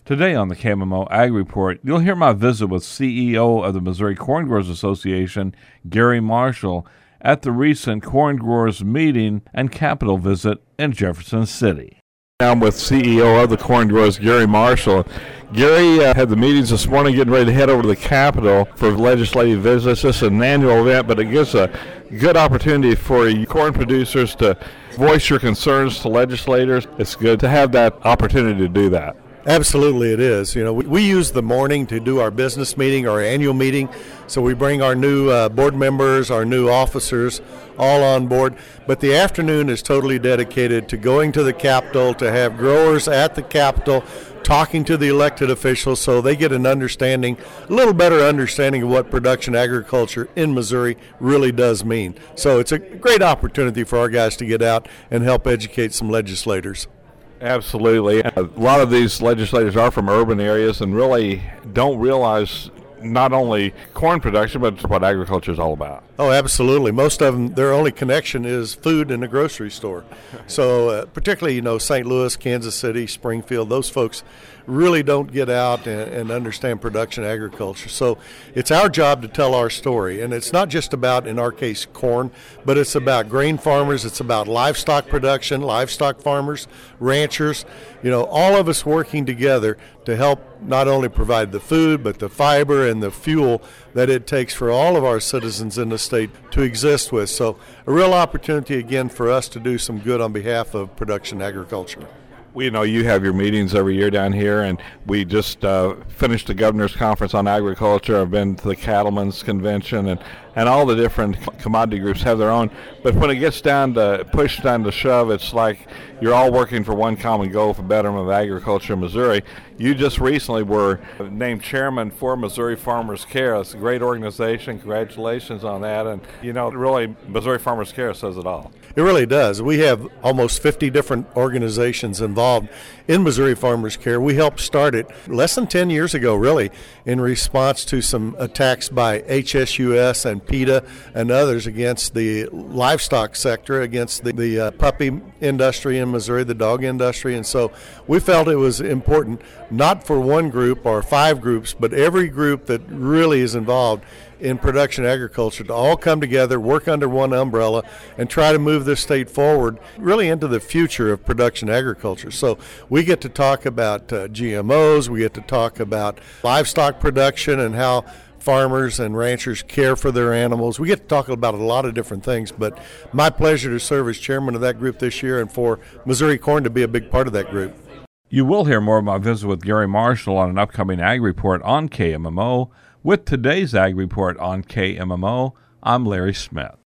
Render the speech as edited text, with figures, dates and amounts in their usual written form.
Today on the KMMO Ag Report, you'll hear my visit with CEO of the Missouri Corn Growers Association, Gary Marshall, at the recent Corn Growers meeting and Capitol visit in Jefferson City. I'm with CEO of the Corn Growers, Gary Marshall. Gary had the meetings this morning, getting ready to head over to the Capitol for legislative visits. This is an annual event, but it gives a good opportunity for you corn producers to voice your concerns to legislators. It's good to have that opportunity to do that. Absolutely it is. We use the morning to do our business meeting, our annual meeting, so we bring our new board members, our new officers all on board. But the afternoon is totally dedicated to going to the Capitol, to have growers at the Capitol talking to the elected officials so they get an understanding, a little better understanding of what production agriculture in Missouri really does mean. So it's a great opportunity for our guys to get out and help educate some legislators. Absolutely. A lot of these legislators are from urban areas and really don't realize not only corn production, but what agriculture is all about. Oh, absolutely. Most of them, their only connection is food in a grocery store. So particularly, St. Louis, Kansas City, Springfield, those folks really don't get out and understand production agriculture. So it's our job to tell our story. And it's not just about, in our case, corn, but it's about grain farmers. It's about livestock production, livestock farmers, ranchers, all of us working together to help not only provide the food, but the fiber and the fuel that it takes for all of our citizens in the state to exist with. So a real opportunity, again, for us to do some good on behalf of production agriculture. Well, you have your meetings every year down here, and we just finished the Governor's Conference on Agriculture. I've been to the Cattlemen's Convention, and all the different commodity groups have their own. But when it gets pushed down to shove, it's like you're all working for one common goal for betterment of agriculture in Missouri. You just recently were named chairman for Missouri Farmers Care. It's a great organization. Congratulations on that. And, really, Missouri Farmers Care says it all. It really does. We have almost 50 different organizations involved in Missouri Farmers Care. We helped start it less than 10 years ago, really, in response to some attacks by HSUS and PETA and others against the livestock sector, against the puppy industry in Missouri, the dog industry. And so we felt it was important, not for one group or 5 groups, but every group that really is involved in production agriculture to all come together, work under one umbrella, and try to move this state forward really into the future of production agriculture. So we get to talk about GMOs, we get to talk about livestock production and how farmers and ranchers care for their animals. We get to talk about a lot of different things, but my pleasure to serve as chairman of that group this year and for Missouri Corn to be a big part of that group. You will hear more of my visit with Gary Marshall on an upcoming Ag Report on KMMO. With today's Ag Report on KMMO, I'm Larry Smith.